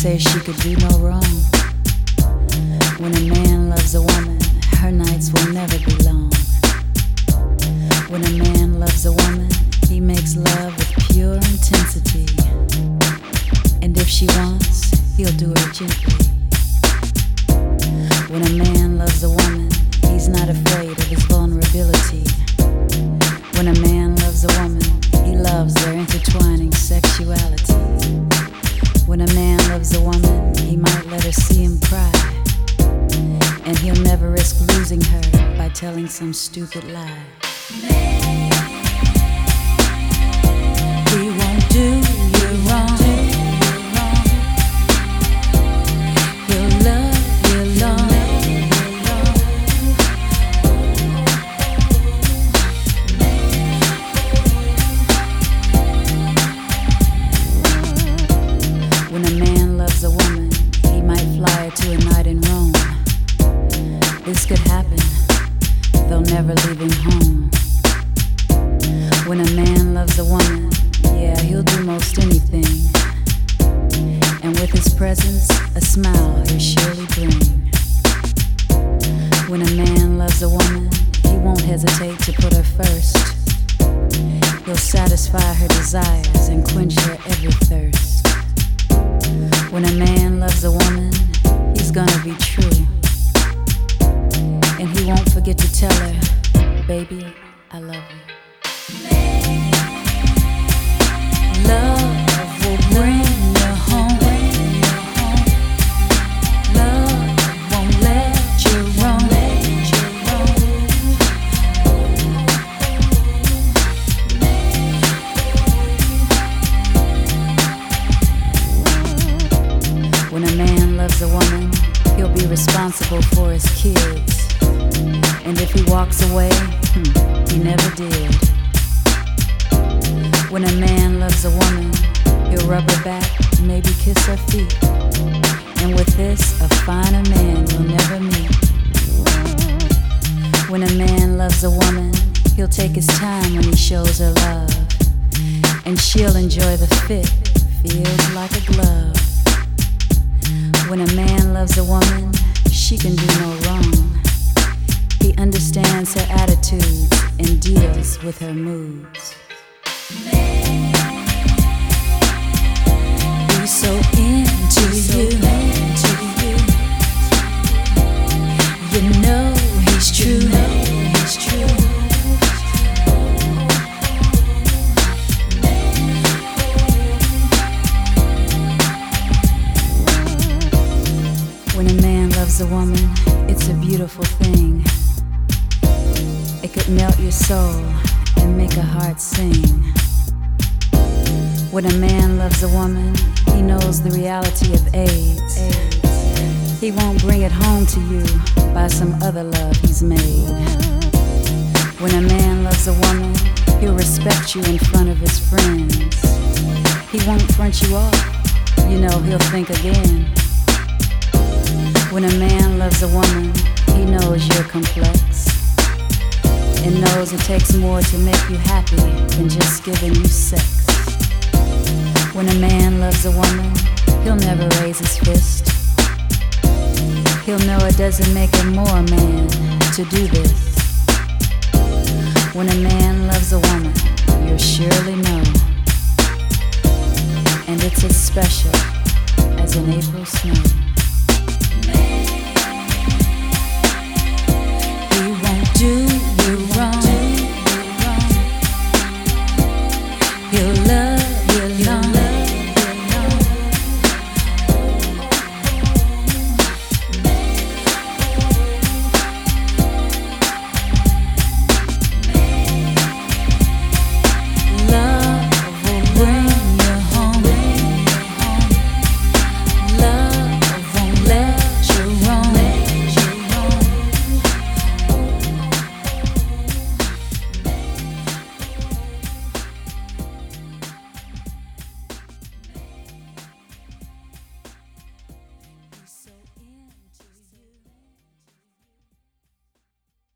says she could do no wrong. When a man loves a woman, her nights will never be long. When a man loves a woman, he makes love with pure intensity. And if she wants, he'll do her gently. When a man loves a woman, he's not afraid of his vulnerability. When a man loves a woman, he loves their intertwining sexuality. When a man loves a woman, he might let her see him cry. And he'll never risk losing her by telling some stupid lie. He won't do you wrong. He'll love you long. When a man loves a woman, he might fly her to a night in Rome. This could happen, though never leaving home. When a man loves a woman, yeah, he'll do most anything. And with his presence, a smile he'll surely bring. When a man loves a woman, he won't hesitate to put her first. He'll satisfy her desires and quench her every thirst. When a man loves a woman, he's gonna be true. And he won't forget to tell her, baby, I love you. Love will bring you home. Love won't let you roam. When a man loves a woman, he'll be responsible for his kids. And if he walks away, he never did. When a man loves a woman, he'll rub her back, maybe kiss her feet. And with this, a finer man you'll never meet. When a man loves a woman, he'll take his time when he shows her love. And she'll enjoy the fit, feels like a glove. When a man loves a woman, she can do no wrong. He understands her attitudes and deals with her moods. He's so into you. You know he's true. When a man loves a woman, it's a beautiful thing. It could melt your soul and make a heart sing. When a man loves a woman, he knows the reality of AIDS. He won't bring it home to you by some other love he's made. When a man loves a woman, he'll respect you in front of his friends. He won't front you off, you know he'll think again. When a man loves a woman, he knows you're complex and knows it takes more to make you happy than just giving you sex. When a man loves a woman, he'll never raise his fist. He'll know it doesn't make him more man to do this. When a man loves a woman, you'll surely know. And it's as special as an April snow.